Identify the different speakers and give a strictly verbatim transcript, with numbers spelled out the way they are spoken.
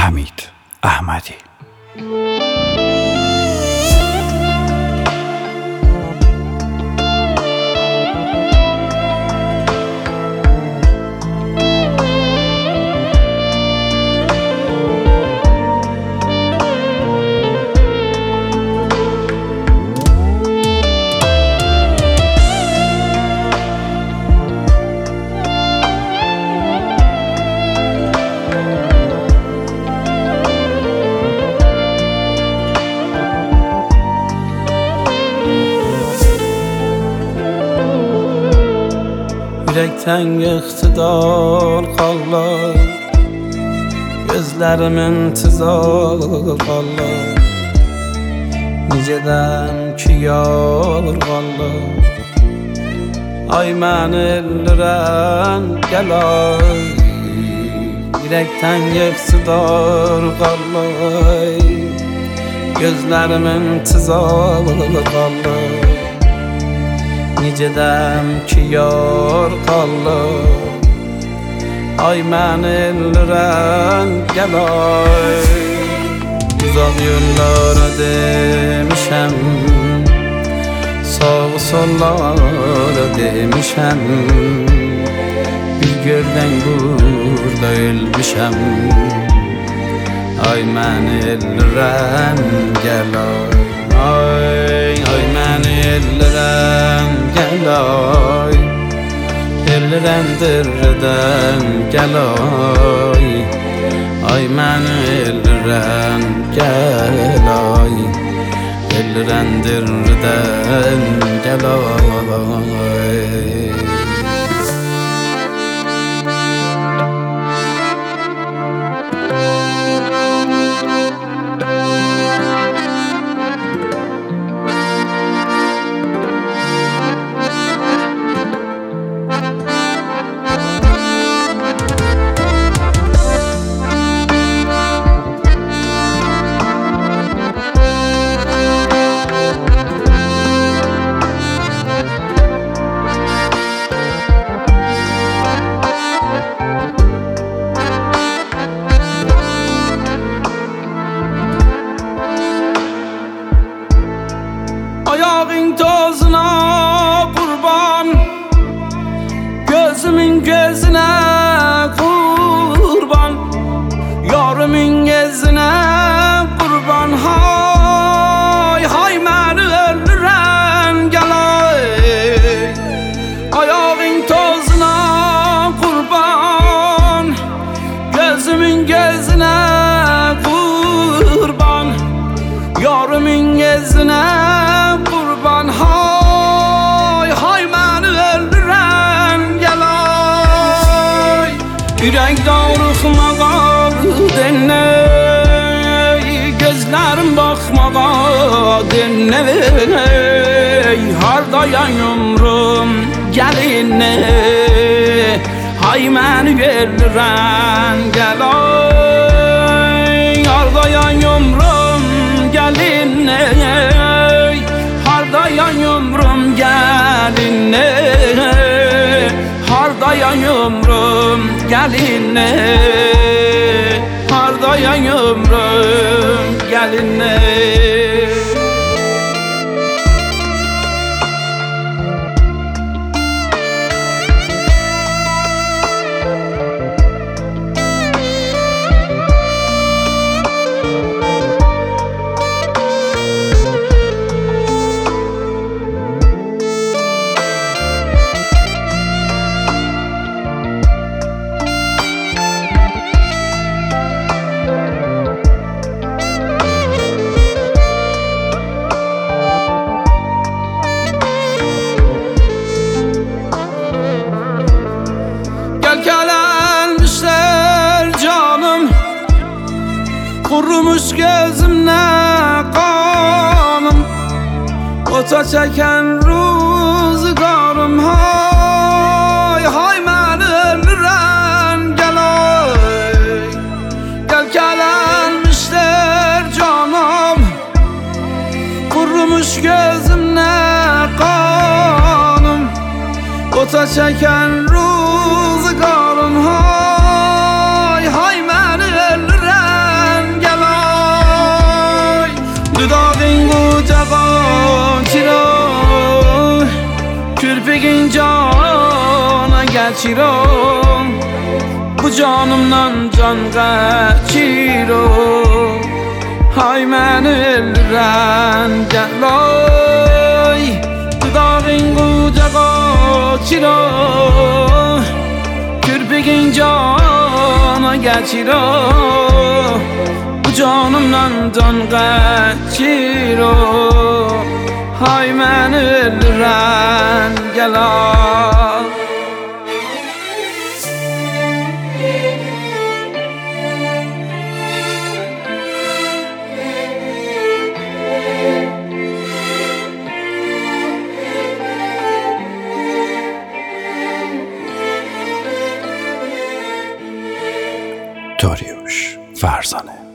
Speaker 1: Hamid Ahmadi.
Speaker 2: Yürekten iktidar kallar, gözlerimin tizar kallar. Niceden ki yar kallar, ay məni eldirən gel ay. Yürekten iktidar kallar, gözlerimin tizar kallar. Nicədəm ki yar qalır, ay məni eldirən gəl ay. Uzaq yollara demişəm, sağ sollara demişəm, bir gördən burada ölmüşəm, ay məni eldirən gəl ay. Ay, ay məni eldirən gəl ay, eldirəndirdən gəl ay. Ay məni eldirən gəl ay, eldirəndirdən gəl ay. Ayağın tozuna kurban, gözümün gözüne kurban, yarımın gözüne kurban. Hay hay məni öldürən gel ay. Ayağın tozuna kurban, gözümün gözüne kurban, yarımın gözüne kurban. Hay hay məni öldürən gəl ay. Ürək dağrıxmağa deney, gözlərim baxmağa deney. Hardayam yumrum gəlinə, hay məni öldürən gəl ay. Hardayam yumrum gəlinə, hardayan yumrum gəlinə, hardayan yumrum gəlinə, hardayan yumrum gəlinə. Kurumuş gözümle kanım, ota çeken rüzgarım. Hay hay məni öldürən gel ay. Gel gələnmişler canım, kurumuş gözümle kanım, ota çeken rüzgarım. Hay hay məni öldürən Kirpigin cana geçirom, bu canımdan can geçirom. Hay məni öldürən gəloy, dudağın qucağa çiro. Kirpigin cana geçirom, bu canımdan can geçirom. Hay məni öldürən gəloy.
Speaker 1: داریوش فرزانه.